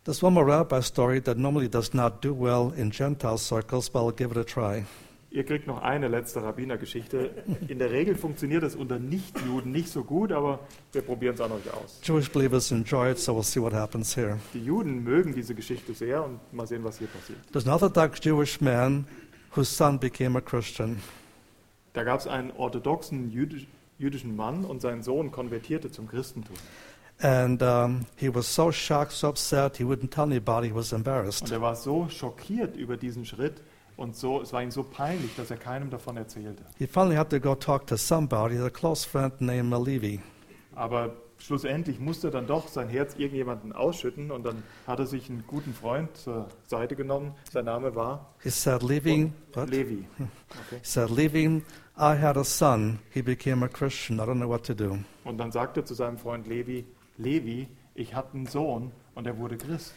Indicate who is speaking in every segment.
Speaker 1: There's one more rabbi story that normally does not do well in Gentile circles, but I'll give it a try.
Speaker 2: Ihr kriegt noch eine letzte Rabbinergeschichte. In der Regel funktioniert das unter Nichtjuden nicht so gut, aber wir probieren es an euch aus.
Speaker 1: Jewish believers enjoy it, so we'll see what happens here.
Speaker 2: Die Juden mögen diese Geschichte sehr und mal sehen, was hier passiert.
Speaker 1: There's an Orthodox Jewish man whose son became a Christian.
Speaker 2: Da gab es einen orthodoxen jüdischen Mann und sein Sohn konvertierte zum Christentum.
Speaker 1: And he was so shocked, so upset, he wouldn't tell anybody, he was embarrassed.
Speaker 2: Und er war so schockiert über diesen Schritt und es war ihm so peinlich, dass er keinem davon erzählte.
Speaker 1: He finally had to go talk to somebody, a close friend named Levi.
Speaker 2: Aber schlussendlich musste er dann doch sein Herz irgendjemanden ausschütten und dann hat er sich einen guten Freund zur Seite genommen. Sein Name war
Speaker 1: He said, Levi,
Speaker 2: Levi.
Speaker 1: He
Speaker 2: Okay.
Speaker 1: said, Levi, I had a son, he became a Christian, I don't know what to do.
Speaker 2: Und dann sagte er zu seinem Freund Levi, Levi, ich hatte einen Sohn und er wurde Christ.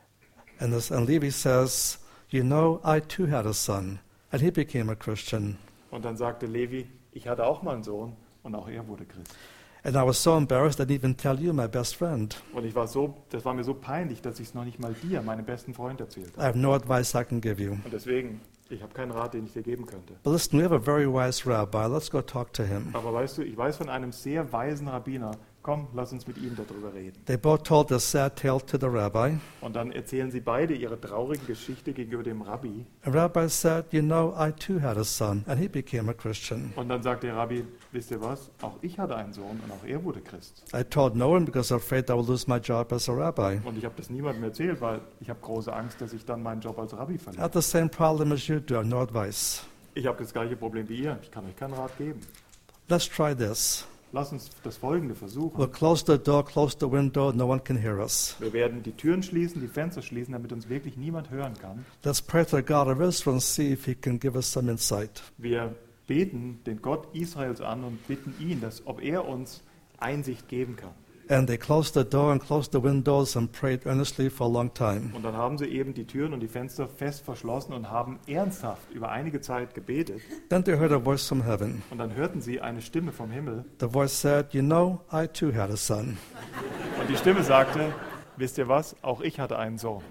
Speaker 1: And Levi says, you know, I too had a son, and he became a Christian.
Speaker 2: Und dann sagte Levi, ich hatte auch mal einen Sohn und auch er wurde Christ.
Speaker 1: And I was so embarrassed I didn't even tell you, my best friend.
Speaker 2: Und das war mir so peinlich, dass ich es noch nicht mal dir, meinem besten Freund, erzählt
Speaker 1: I
Speaker 2: habe.
Speaker 1: have no advice I can give you.
Speaker 2: Und deswegen, ich habe keinen Rat, den ich dir geben könnte.
Speaker 1: But listen, we have a very wise rabbi. Let's go talk to him.
Speaker 2: Aber weißt du, ich weiß von einem sehr weisen Rabbiner. Komm, lass uns mit ihm darüber reden.
Speaker 1: They both told a sad tale to the rabbi.
Speaker 2: Und dann erzählen sie beide ihre traurige Geschichte gegenüber dem Rabbi.
Speaker 1: The rabbi said, you know, I too had a son, and he became a Christian.
Speaker 2: Und dann sagt der Rabbi, wisst ihr was, auch ich hatte einen Sohn und auch er wurde Christ.
Speaker 1: I told no one because I'm afraid I will lose my job as a rabbi.
Speaker 2: Und ich habe das niemandem erzählt, weil ich habe große Angst, dass ich dann meinen Job als Rabbi
Speaker 1: I
Speaker 2: verliere.
Speaker 1: have the same problem as you do, I have no advice.
Speaker 2: Ich habe das gleiche Problem wie ihr. Ich kann euch keinen Rat geben.
Speaker 1: Let's try this.
Speaker 2: Lasst uns das Folgende
Speaker 1: We'll
Speaker 2: versuchen.
Speaker 1: close the door, close the window, no one can hear us.
Speaker 2: Wir werden die Türen schließen, die Fenster schließen, damit uns wirklich niemand hören kann.
Speaker 1: Let's pray to the God of Israel and see if he can give us some insight.
Speaker 2: Wir beten den Gott Israels an und bitten ihn, ob er uns Einsicht geben kann.
Speaker 1: And they closed the door and closed the windows and prayed earnestly for a long time.
Speaker 2: Und dann haben sie eben die Türen und die Fenster fest verschlossen und haben ernsthaft über einige Zeit gebetet.
Speaker 1: Then they heard a voice from heaven.
Speaker 2: Und dann hörten sie eine Stimme vom Himmel.
Speaker 1: The voice said, you know, I too had a son.
Speaker 2: Und die Stimme sagte, wisst ihr was, auch ich hatte einen Sohn.